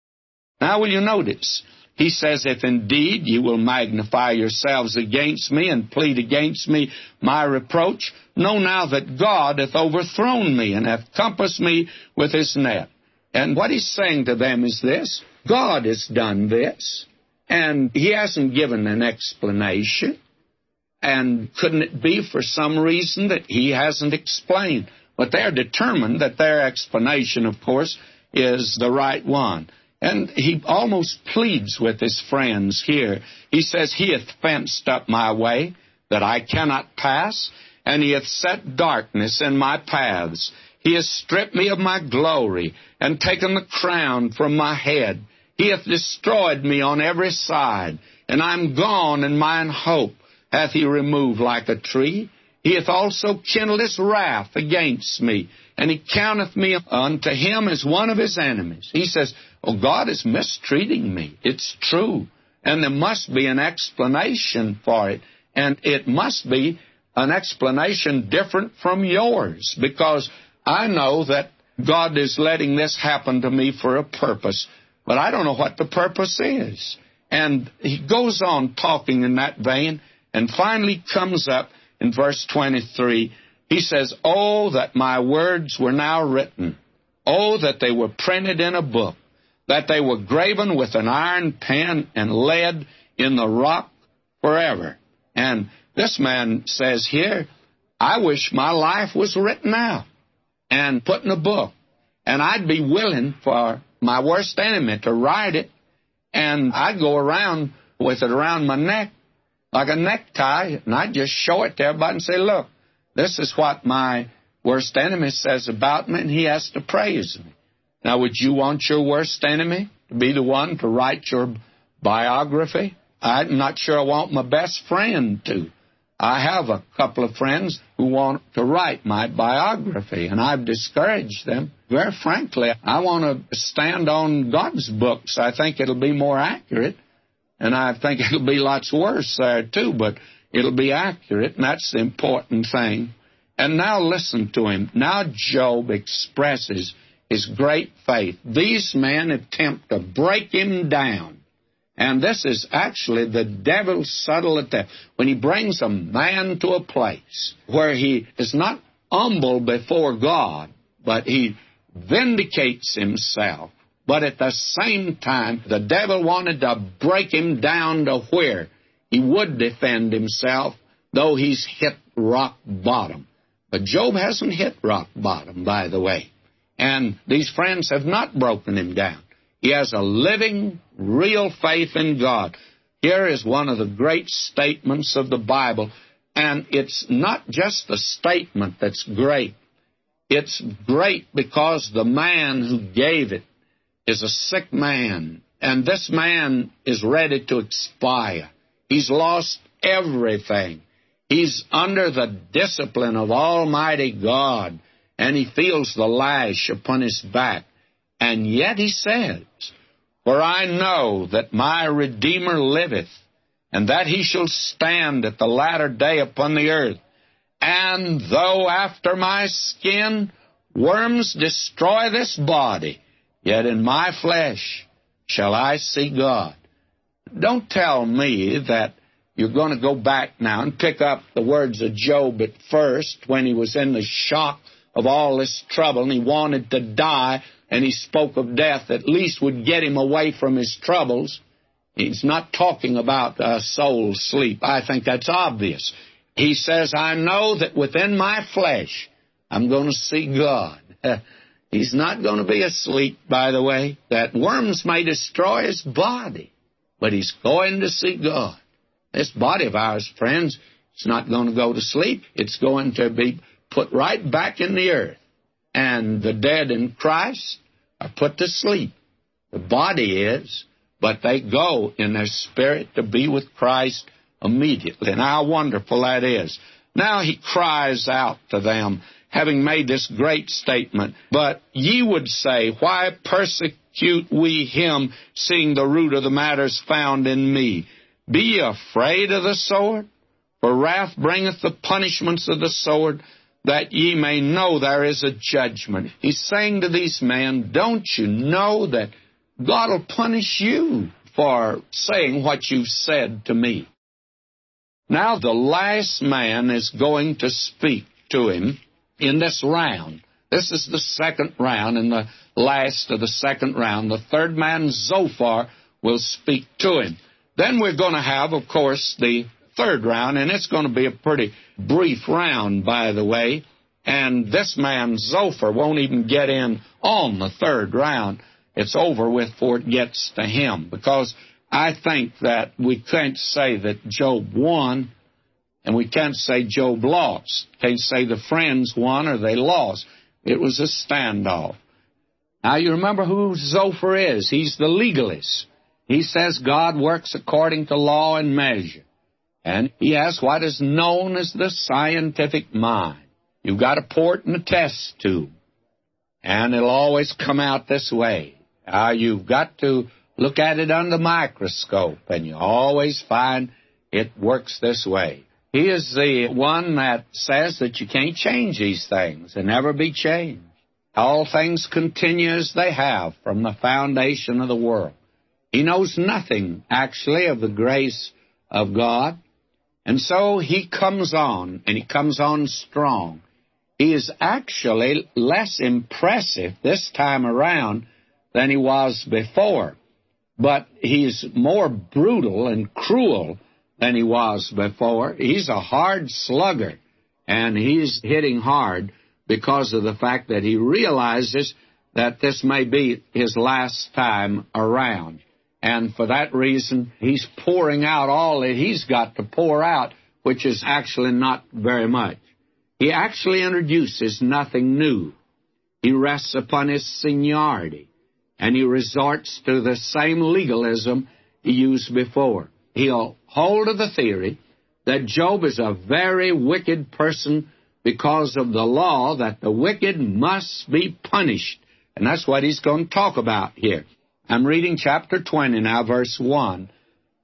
Now will you notice, he says, if indeed you will magnify yourselves against me and plead against me my reproach, know now that God hath overthrown me and hath compassed me with his net. And what he's saying to them is this: God has done this, and he hasn't given an explanation. And couldn't it be for some reason that he hasn't explained? But they're determined that their explanation, of course, is the right one. And he almost pleads with his friends here. He says, he hath fenced up my way, that I cannot pass, and he hath set darkness in my paths. He hath stripped me of my glory, and taken the crown from my head. He hath destroyed me on every side, and I am gone, and mine hope hath he removed like a tree. He hath also kindled his wrath against me, and he counteth me unto him as one of his enemies. He says, oh, God is mistreating me. It's true. And there must be an explanation for it. And it must be an explanation different from yours, because I know that God is letting this happen to me for a purpose, but I don't know what the purpose is. And he goes on talking in that vein, and finally comes up in verse 23. He says, oh, that my words were now written. Oh, that they were printed in a book, that they were graven with an iron pen and lead in the rock forever. And this man says here, I wish my life was written out and put in a book. And I'd be willing for my worst enemy to write it, and I'd go around with it around my neck like a necktie, and I'd just show it to everybody and say, look, this is what my worst enemy says about me, and he has to praise me. Now, would you want your worst enemy to be the one to write your biography? I'm not sure I want my best friend to. I have a couple of friends who want to write my biography, and I've discouraged them. Very frankly, I want to stand on God's books. I think it'll be more accurate, and I think it'll be lots worse there too, but it'll be accurate, and that's the important thing. And now listen to him. Now Job expresses his great faith. These men attempt to break him down. And this is actually the devil's subtle attempt. When he brings a man to a place where he is not humble before God, but he vindicates himself. But at the same time, the devil wanted to break him down to where he would defend himself, though he's hit rock bottom. But Job hasn't hit rock bottom, by the way. And these friends have not broken him down. He has a living, real faith in God. Here is one of the great statements of the Bible, and it's not just the statement that's great. It's great because the man who gave it is a sick man, and this man is ready to expire. He's lost everything. He's under the discipline of Almighty God, and he feels the lash upon his back. And yet he says, "For I know that my Redeemer liveth, and that he shall stand at the latter day upon the earth. And though after my skin worms destroy this body, yet in my flesh shall I see God." Don't tell me that you're going to go back now and pick up the words of Job at first when he was in the shock of all this trouble and he wanted to die, and he spoke of death at least would get him away from his troubles. He's not talking about soul sleep. I think that's obvious. He says, "I know that within my flesh I'm going to see God." He's not going to be asleep, by the way. That worms may destroy his body, but he's going to see God. This body of ours, friends, it's not going to go to sleep. It's going to be put right back in the earth. And the dead in Christ are put to sleep. The body is, but they go in their spirit to be with Christ immediately. And how wonderful that is. Now he cries out to them, having made this great statement, "But ye would say, Why persecute we him, seeing the root of the matter is found in me? Be ye afraid of the sword? For wrath bringeth the punishments of the sword, that ye may know there is a judgment." He's saying to these men, don't you know that God will punish you for saying what you've said to me? Now the last man is going to speak to him in this round. This is the second round, and the last of the second round. The third man, Zophar, will speak to him. Then we're going to have, of course, the third round, and it's going to be a pretty brief round, by the way. And this man, Zophar, won't even get in on the third round. It's over with before it gets to him, because I think that we can't say that Job won, and we can't say Job lost. Can't say the friends won or they lost. It was a standoff. Now, you remember who Zophar is. He's the legalist. He says God works according to law and measure. And he has what is known as the scientific mind. You've got to pour it in a test tube, and it'll always come out this way. You've got to look at it under the microscope, and you always find it works this way. He is the one that says that you can't change these things. They never be changed. All things continue as they have from the foundation of the world. He knows nothing, actually, of the grace of God. And so he comes on, and he comes on strong. He is actually less impressive this time around than he was before. But he's more brutal and cruel than he was before. He's a hard slugger, and he's hitting hard because of the fact that he realizes that this may be his last time around. And for that reason, he's pouring out all that he's got to pour out, which is actually not very much. He actually introduces nothing new. He rests upon his seniority, and he resorts to the same legalism he used before. He'll hold to the theory that Job is a very wicked person because of the law, that the wicked must be punished. And that's what he's going to talk about here. I'm reading chapter 20 now, verse 1.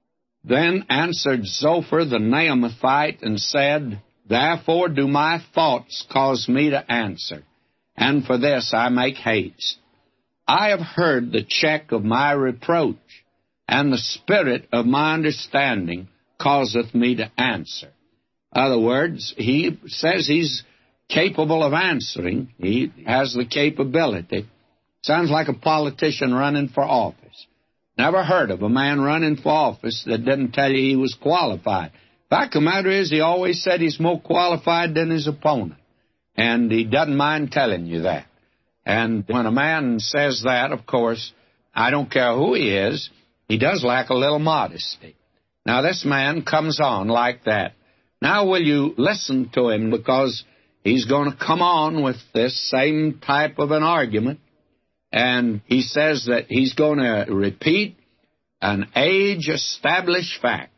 Then answered Zophar the Naamathite and said, Therefore do my thoughts cause me to answer, and for this I make haste. I have heard the check of my reproach, and the spirit of my understanding causeth me to answer. In other words, he says he's capable of answering. He has the capability. Sounds like a politician running for office. Never heard of a man running for office that didn't tell you he was qualified. Fact of the matter is, he always said he's more qualified than his opponent. And he doesn't mind telling you that. And when a man says that, of course, I don't care who he is, he does lack a little modesty. Now, this man comes on like that. Now, will you listen to him, because he's going to come on with this same type of an argument. And he says that he's going to repeat an age-established fact.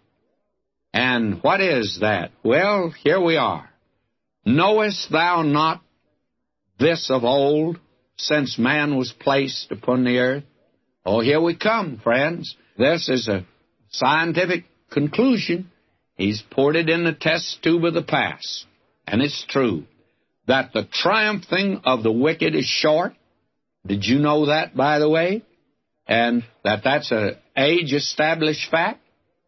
And what is that? Well, here we are. Knowest thou not this of old, since man was placed upon the earth? Oh, here we come, friends. This is a scientific conclusion. He's poured it in the test tube of the past. And it's true that the triumphing of the wicked is short. Did you know that, by the way? And that's an age-established fact.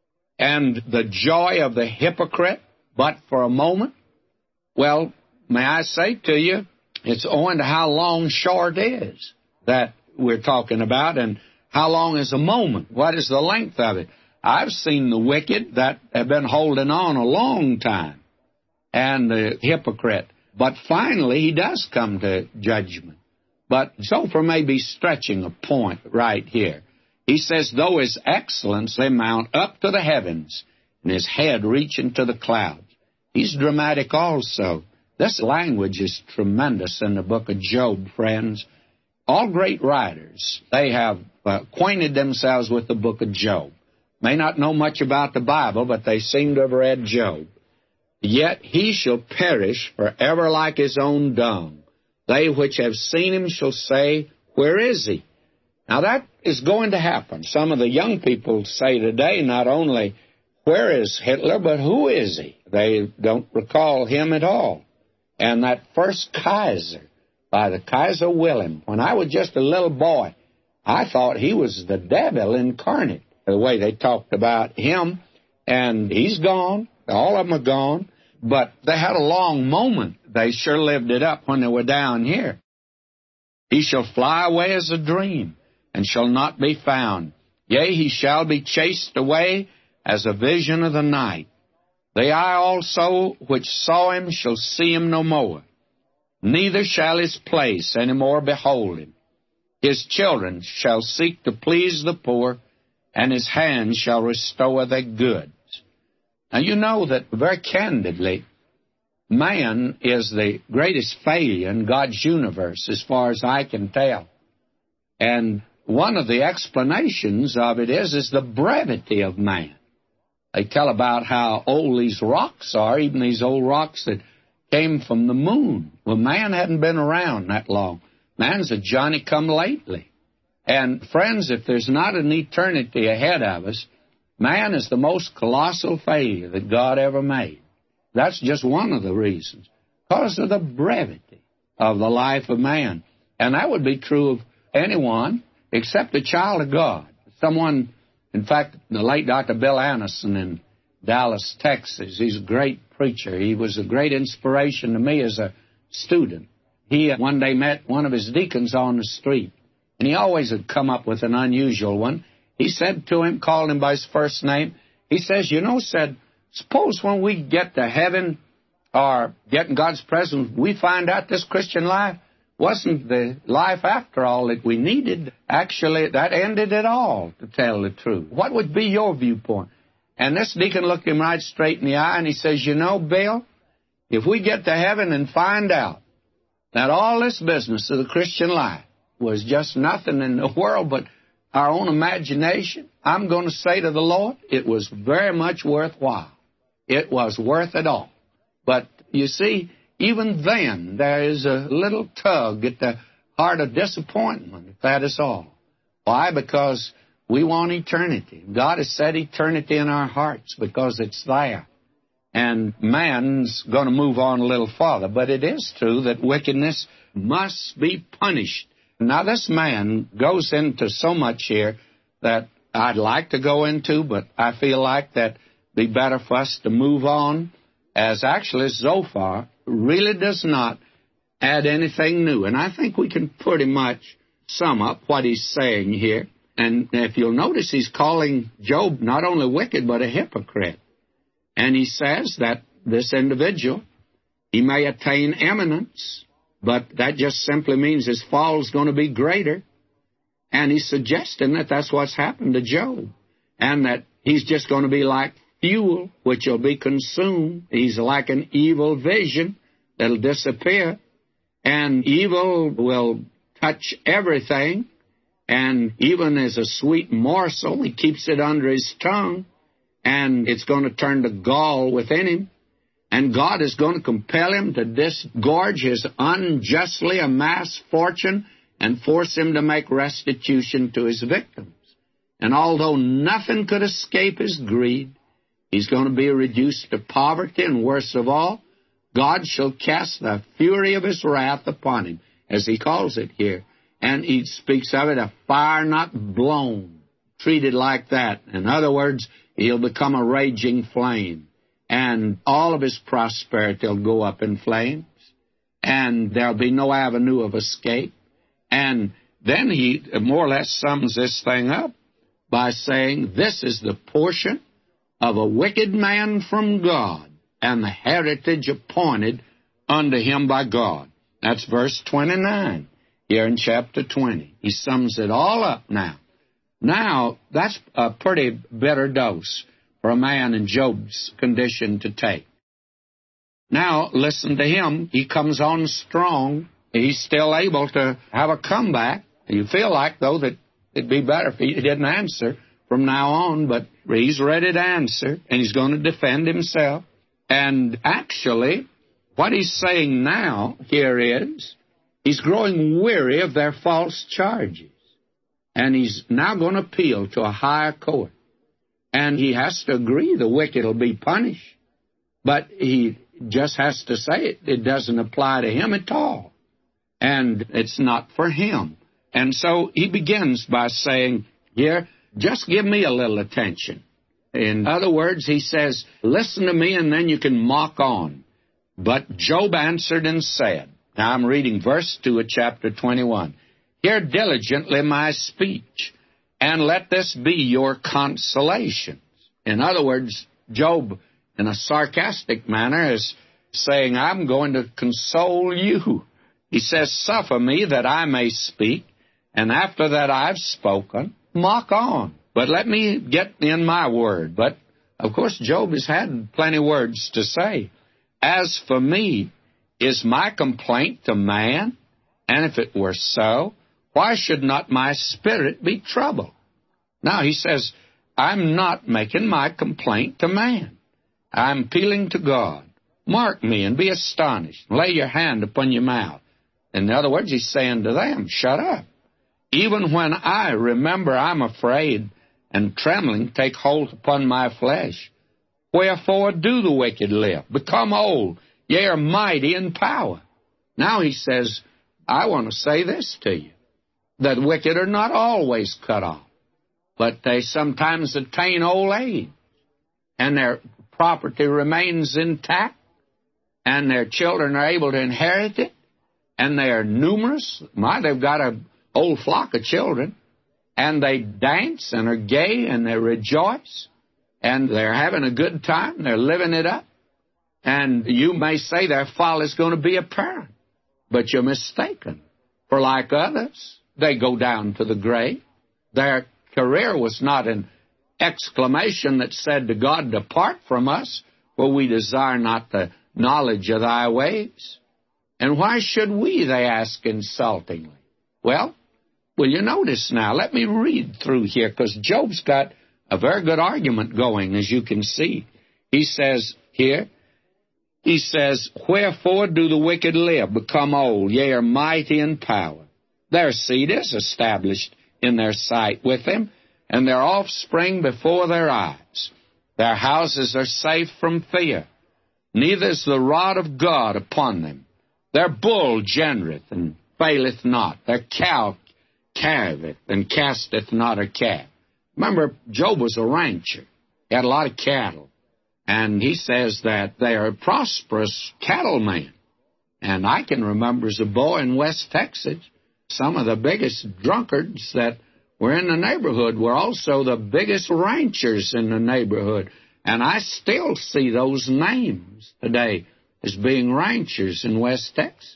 And the joy of the hypocrite, but for a moment. Well, may I say to you, it's owing to how long short is that we're talking about, and how long is a moment? What is the length of it? I've seen the wicked that have been holding on a long time, and the hypocrite. But finally, he does come to judgment. But Zophar may be stretching a point right here. He says, though his excellency mount up to the heavens, and his head reach into the clouds. He's dramatic also. This language is tremendous in the book of Job, friends. All great writers, they have acquainted themselves with the book of Job. May not know much about the Bible, but they seem to have read Job. Yet he shall perish forever like his own dung. They which have seen him shall say, where is he? Now that is going to happen. Some of the young people say today not only, where is Hitler, but who is he? They don't recall him at all. And that first Kaiser, by the Kaiser Wilhelm, when I was just a little boy, I thought he was the devil incarnate, the way they talked about him. And he's gone. All of them are gone. But they had a long moment. They sure lived it up when they were down here. He shall fly away as a dream, and shall not be found. Yea, he shall be chased away as a vision of the night. The eye also which saw him shall see him no more. Neither shall his place any more behold him. His children shall seek to please the poor, and his hand shall restore their goods. Now, you know that very candidly, man is the greatest failure in God's universe, as far as I can tell. And one of the explanations of it is the brevity of man. They tell about how old these rocks are, even these old rocks that came from the moon. Well, man hadn't been around that long. Man's a Johnny-come-lately. And, friends, if there's not an eternity ahead of us, man is the most colossal failure that God ever made. That's just one of the reasons, because of the brevity of the life of man. And that would be true of anyone except a child of God. Someone, in fact, the late Dr. Bill Anderson in Dallas, Texas, he's a great preacher. He was a great inspiration to me as a student. He one day met one of his deacons on the street, and he always had come up with an unusual one. He said to him, called him by his first name, he says, suppose when we get to heaven or get in God's presence, we find out this Christian life wasn't the life after all that we needed. Actually, that ended it all, to tell the truth. What would be your viewpoint? And this deacon looked him right straight in the eye, and he says, Bill, if we get to heaven and find out that all this business of the Christian life was just nothing in the world but our own imagination, I'm going to say to the Lord, it was very much worthwhile. It was worth it all. But, you see, even then, there is a little tug at the heart of disappointment, if that is all. Why? Because we want eternity. God has set eternity in our hearts because it's there. and man's going to move on a little farther. But it is true that wickedness must be punished. Now, this man goes into so much here that I'd like to go into, but I feel like that it'd be better for us to move on, as actually Zophar really does not add anything new. And I think we can pretty much sum up what he's saying here. And if you'll notice, he's calling Job not only wicked, but a hypocrite. And he says that this individual, he may attain eminence, but that just simply means his fall is going to be greater. And he's suggesting that that's what's happened to Job, and that he's just going to be like fuel, which will be consumed. He's like an evil vision that'll disappear, and evil will touch everything, and even as a sweet morsel, he keeps it under his tongue, and it's going to turn to gall within him, and God is going to compel him to disgorge his unjustly amassed fortune and force him to make restitution to his victims. And although nothing could escape his greed, he's going to be reduced to poverty, and worst of all, God shall cast the fury of his wrath upon him, as he calls it here. And he speaks of it, a fire not blown, treated like that. In other words, he'll become a raging flame, and all of his prosperity will go up in flames, and there'll be no avenue of escape. And then he more or less sums this thing up by saying, this is the portion of a wicked man from God, and the heritage appointed unto him by God. That's verse 29 here in chapter 20. He sums it all up now. Now, that's a pretty bitter dose for a man in Job's condition to take. Now, listen to him. He comes on strong. He's still able to have a comeback. You feel like, though, that it'd be better if he didn't answer from now on, but he's ready to answer, and he's going to defend himself. And actually, what he's saying now here is, he's growing weary of their false charges, and he's now going to appeal to a higher court. And he has to agree the wicked will be punished, but he just has to say it doesn't apply to him at all, and it's not for him. And so he begins by saying, here, just give me a little attention. In other words, he says, listen to me, and then you can mock on. But Job answered and said, now I'm reading verse 2 of chapter 21, hear diligently my speech, and let this be your consolations. In other words, Job, in a sarcastic manner, is saying, I'm going to console you. He says, suffer me that I may speak, and after that I've spoken, mock on. But let me get in my word. But, of course, Job has had plenty of words to say. As for me, is my complaint to man? And if it were so, why should not my spirit be troubled? Now, he says, I'm not making my complaint to man. I'm appealing to God. Mark me and be astonished. Lay your hand upon your mouth. In other words, he's saying to them, shut up. Even when I remember I'm afraid, and trembling take hold upon my flesh. Wherefore do the wicked live? Become old, yea, are mighty in power. Now he says, I want to say this to you, that wicked are not always cut off, but they sometimes attain old age, and their property remains intact, and their children are able to inherit it, and they are numerous. They've got an old flock of children, and they dance and are gay and they rejoice, and they're having a good time, they're living it up. And you may say their fall is going to be apparent, but you're mistaken. For like others, they go down to the grave. Their career was not an exclamation that said to God, depart from us, for we desire not the knowledge of thy ways. And why should we, they ask insultingly? Well, will you notice now? Let me read through here, because Job's got a very good argument going, as you can see. He says here, he says, wherefore do the wicked live, become old, yea, are mighty in power? Their seed is established in their sight with them, and their offspring before their eyes. Their houses are safe from fear, neither is the rod of God upon them. Their bull gendereth and faileth not. Their cow calveth and casteth not her calf. Remember, Job was a rancher. He had a lot of cattle. And he says that they are a prosperous cattleman. And I can remember as a boy in West Texas, some of the biggest drunkards that were in the neighborhood were also the biggest ranchers in the neighborhood. And I still see those names today as being ranchers in West Texas.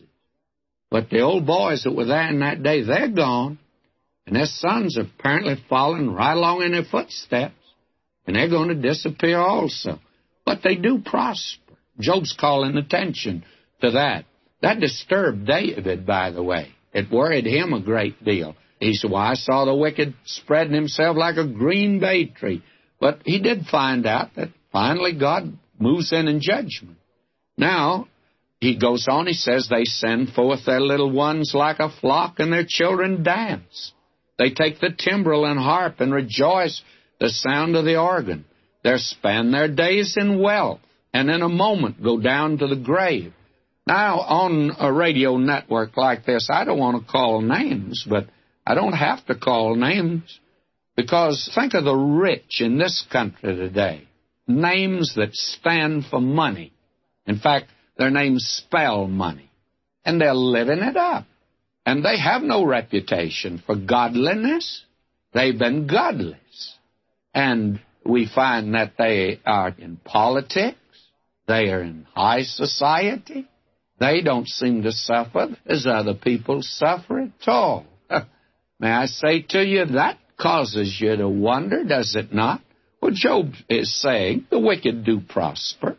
But the old boys that were there in that day, they're gone. And their sons are apparently following right along in their footsteps. And they're going to disappear also. But they do prosper. Job's calling attention to that. That disturbed David, by the way. It worried him a great deal. He said, well, I saw the wicked spreading himself like a green bay tree. But he did find out that finally God moves in judgment. Now, he goes on, he says, they send forth their little ones like a flock, and their children dance. They take the timbrel and harp and rejoice the sound of the organ. They spend their days in wealth, and in a moment go down to the grave. Now, on a radio network like this, I don't want to call names, but I don't have to call names, because think of the rich in this country today. Names that stand for money. In fact, their names spell money. And they're living it up. And they have no reputation for godliness. They've been godless. And we find that they are in politics. They are in high society. They don't seem to suffer as other people suffer at all. May I say to you, that causes you to wonder, does it not? Well, Job is saying, the wicked do prosper.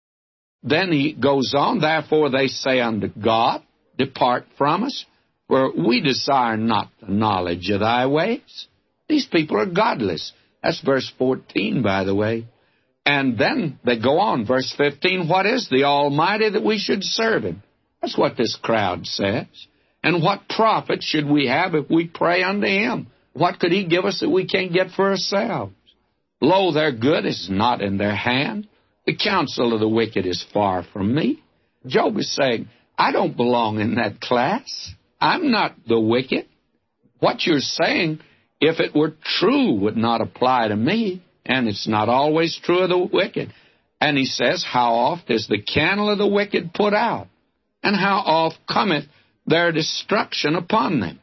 Then he goes on, therefore they say unto God, depart from us, for we desire not the knowledge of thy ways. These people are godless. That's verse 14, by the way. And then they go on, verse 15, what is the Almighty that we should serve him? That's what this crowd says. And what profit should we have if we pray unto him? What could he give us that we can't get for ourselves? Lo, their good is not in their hand. The counsel of the wicked is far from me. Job is saying, I don't belong in that class. I'm not the wicked. What you're saying, if it were true, would not apply to me. And it's not always true of the wicked. And he says, how oft is the candle of the wicked put out? And how oft cometh their destruction upon them?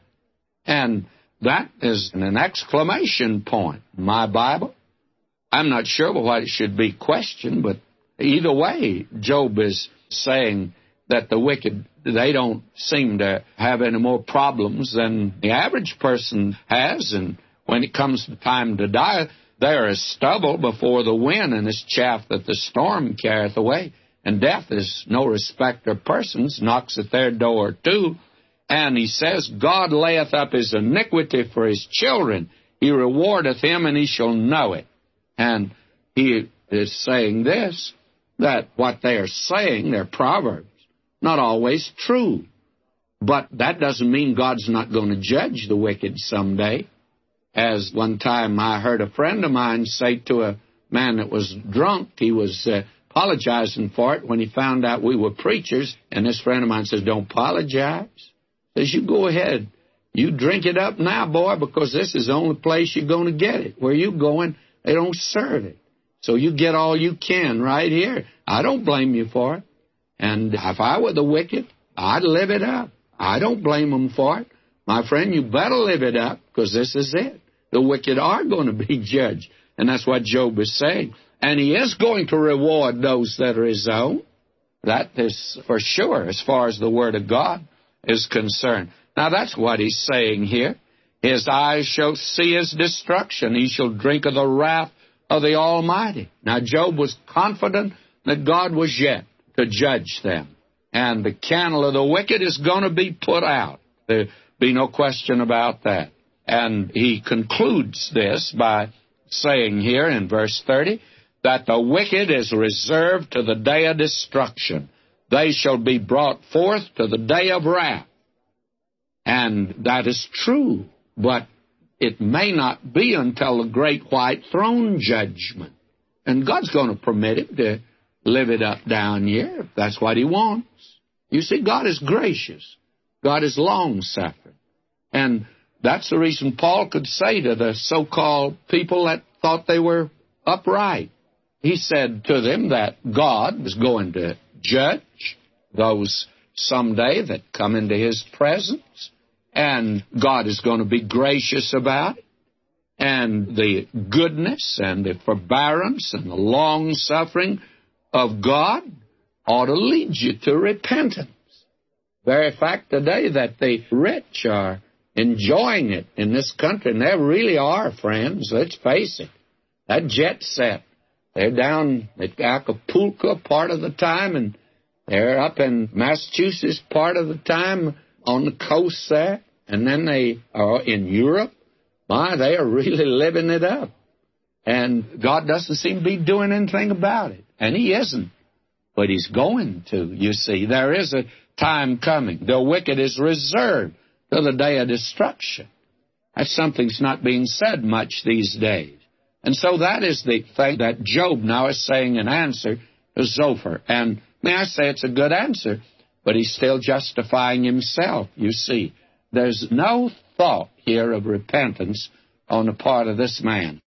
And that is an exclamation point in my Bible. I'm not sure why it should be questioned, but either way, Job is saying that the wicked, they don't seem to have any more problems than the average person has. And when it comes to time to die, they are as stubble before the wind and as chaff that the storm carrieth away. And death is no respecter of persons, knocks at their door too. And he says, God layeth up his iniquity for his children. He rewardeth him, and he shall know it. And he is saying this, that what they are saying, their proverbs, not always true. But that doesn't mean God's not going to judge the wicked someday. As one time I heard a friend of mine say to a man that was drunk, he was apologizing for it when he found out we were preachers, and this friend of mine says, don't apologize. Says, you go ahead. You drink it up now, boy, because this is the only place you're going to get it. Where you going, they don't serve it. So you get all you can right here. I don't blame you for it. And if I were the wicked, I'd live it up. I don't blame them for it. My friend, you better live it up, because this is it. The wicked are going to be judged. And that's what Job is saying. And he is going to reward those that are his own. That is for sure, as far as the Word of God is concerned. Now, that's what he's saying here. His eyes shall see his destruction. He shall drink of the wrath of the Almighty. Now, Job was confident that God was yet to judge them. And the candle of the wicked is going to be put out. There be no question about that. And he concludes this by saying here in verse 30, that the wicked is reserved to the day of destruction. They shall be brought forth to the day of wrath. And that is true, but it may not be until the great white throne judgment. And God's going to permit it to live it up down here if that's what he wants. You see, God is gracious. God is long-suffering. And that's the reason Paul could say to the so-called people that thought they were upright. He said to them that God was going to judge those someday that come into his presence, and God is going to be gracious about it. And the goodness and the forbearance and the long-suffering of God ought to lead you to repentance. Very fact today that the rich are enjoying it in this country, and they really are, friends. Let's face it. That jet set, they're down at Acapulco part of the time, and they're up in Massachusetts part of the time on the coast there, and then they are in Europe. My, they are really living it up. And God doesn't seem to be doing anything about it. And he isn't. But he's going to, you see. There is a time coming. The wicked is reserved till the day of destruction. That's something that's not being said much these days. And so that is the thing that Job now is saying in answer to Zophar. And may I say it's a good answer, but he's still justifying himself, you see. There's no thought here of repentance on the part of this man.